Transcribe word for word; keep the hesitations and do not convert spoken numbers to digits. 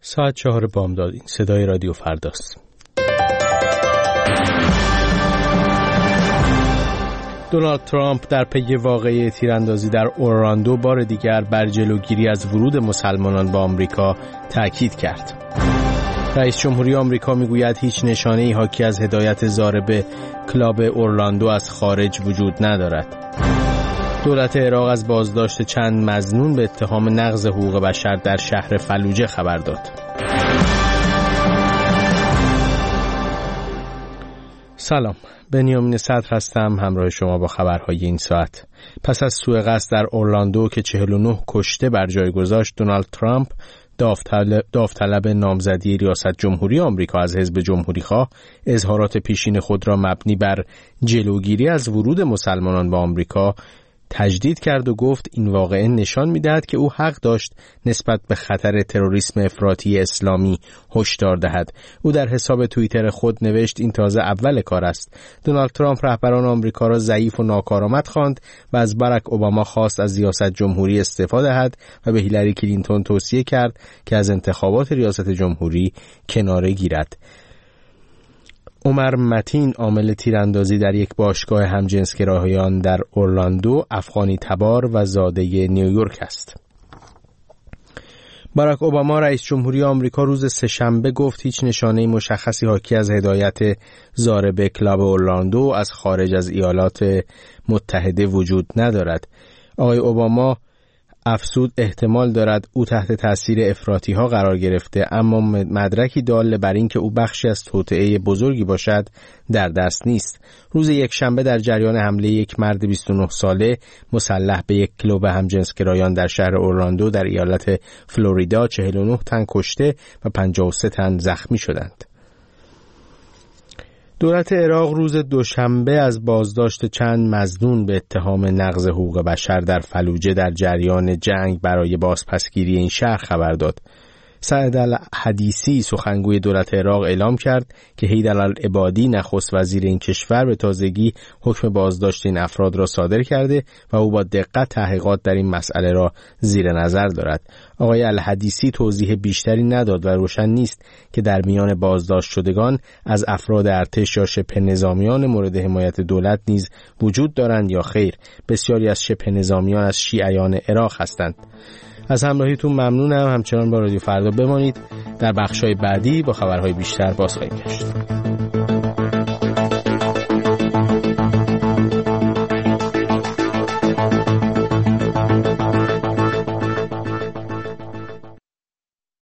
ساعت چهار بامداد. این صدای رادیو فرداست. دونالد ترامپ در پی واقعه تیراندازی در اورلاندو بار دیگر بر جلوگیری از ورود مسلمانان به آمریکا تاکید کرد. رئیس جمهوری آمریکا میگوید هیچ نشانه‌ای حاکی از هدایت ضارب کلاب اورلاندو از خارج وجود ندارد. دولت عراق از بازداشت چند مظنون به اتهام نقض حقوق بشر در شهر فلوجه خبر داد. سلام، بنیامین صدر هستم، همراه شما با خبرهای این ساعت. پس از سوء قصد در اورلاندو که چهل و نه کشته بر جای گذاشت، دونالد ترامپ داوطلب, داوطلب نامزدی ریاست جمهوری آمریکا از حزب جمهوری‌خواه اظهارات پیشین خود را مبنی بر جلوگیری از ورود مسلمانان به آمریکا تجدید کرد و گفت این واقعه نشان می‌دهد که او حق داشت نسبت به خطر تروریسم افراطی اسلامی هشدار دهد. او در حساب توییتر خود نوشت این تازه اول کار است. دونالد ترامپ رهبران آمریکا را ضعیف و ناکارآمد خواند و از باراک اوباما خواست از ریاست جمهوری استعفا دهد و به هیلاری کلینتون توصیه کرد که از انتخابات ریاست جمهوری کناره گیرد. عمر متین، عامل تیراندازی در یک باشگاه همجنسگرایان در اورلاندو، افغانی تبار و زاده نیویورک است. باراک اوباما رئیس جمهوری آمریکا روز سه‌شنبه گفت هیچ نشانه مشخصی حاکی از هدایت ضارب کلاب اورلاندو از خارج از ایالات متحده وجود ندارد. آقای اوباما افزود احتمال دارد او تحت تاثیر افراطی ها قرار گرفته، اما مدرکی دال بر این که او بخشی از توطئه بزرگی باشد در دست نیست. روز یک شنبه در جریان حمله یک مرد بیست و نه ساله مسلح به یک کلوب همجنسگرایان در شهر اورلاندو در ایالت فلوریدا چهل و نه تن کشته و پنجاه و سه تن زخمی شدند. دولت عراق روز دوشنبه از بازداشت چند مظنون به اتهام نقض حقوق بشر در فلوجه در جریان جنگ برای بازپسگیری این شهر خبر داد. سعد الحدیثی، سخنگوی دولت عراق، اعلام کرد که حیدر العبادی، نخست وزیر این کشور، به تازگی حکم بازداشت این افراد را صادر کرده و او با دقت تحقیقات در این مسئله را زیر نظر دارد. آقای الحدیثی توضیح بیشتری نداد و روشن نیست که در میان بازداشت شدگان از افراد ارتش یا شبه نظامیان مورد حمایت دولت نیز وجود دارند یا خیر. بسیاری از شبه نظامیان از شیعیان عراق هستند. از همراهیتون ممنونم. همچنان با رادیو فردا بمانید. در بخش‌های بعدی با خبرهای بیشتر باز خواهیم گشت.